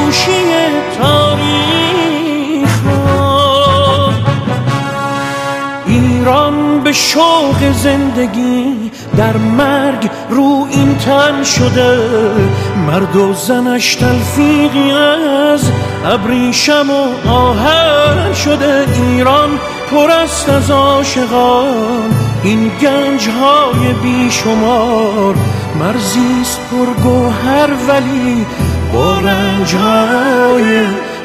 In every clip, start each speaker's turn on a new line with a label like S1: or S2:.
S1: گوشی تاریخ را. ایران به شوق زندگی در مرگ رو این تن شده، مرد و زنش تلفیقی از ابریشم و آهن شده. ایران پر است از عاشقان، این گنج‌های بیشمار، مرزیست پرگوهر ولی با رنج‌های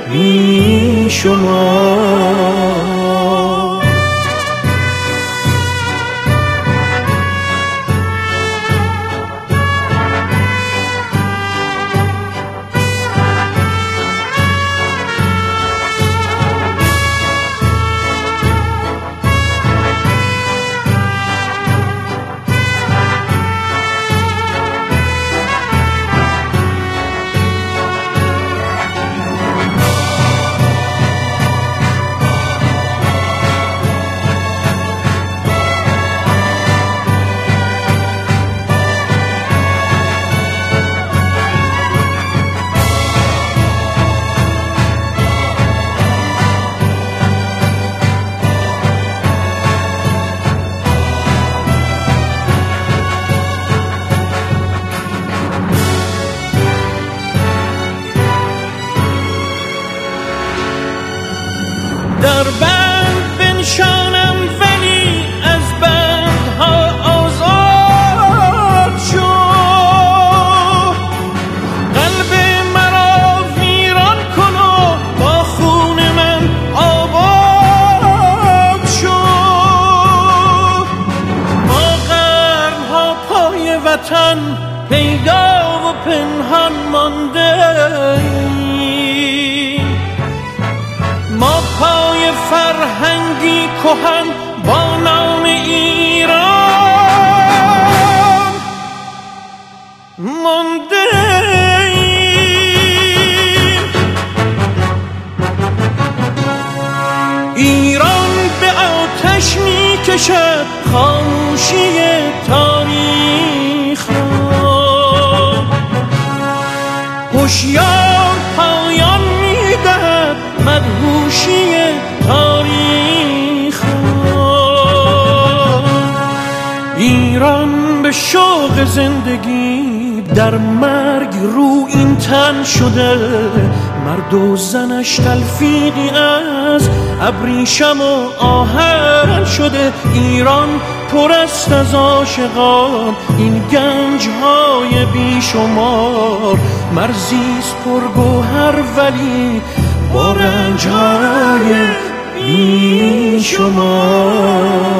S1: بیشمار. در بند بنشانم ولی از بندها آزاد شو، قلب مرا ویران کن و با خون من آباد شو. ما قرنها پای وطن پیدا و پنهان مانده، ما پای فرهنگی کهن با نام ایران مانده ایم. ایران به آتش می کشد خاموشی تاریخ را، هوشیار پایان می دهد مدهوشی تاریخ را. ایران به شوق زندگی در مرگ رو این تن شده، مرد و زنش تلفیقی از ابریشم و آهن شده. ایران پر است از عاشقان، این گنج‌های بیشمار، مرزیست پرگوهر ولی با رنج‌های بیشمار.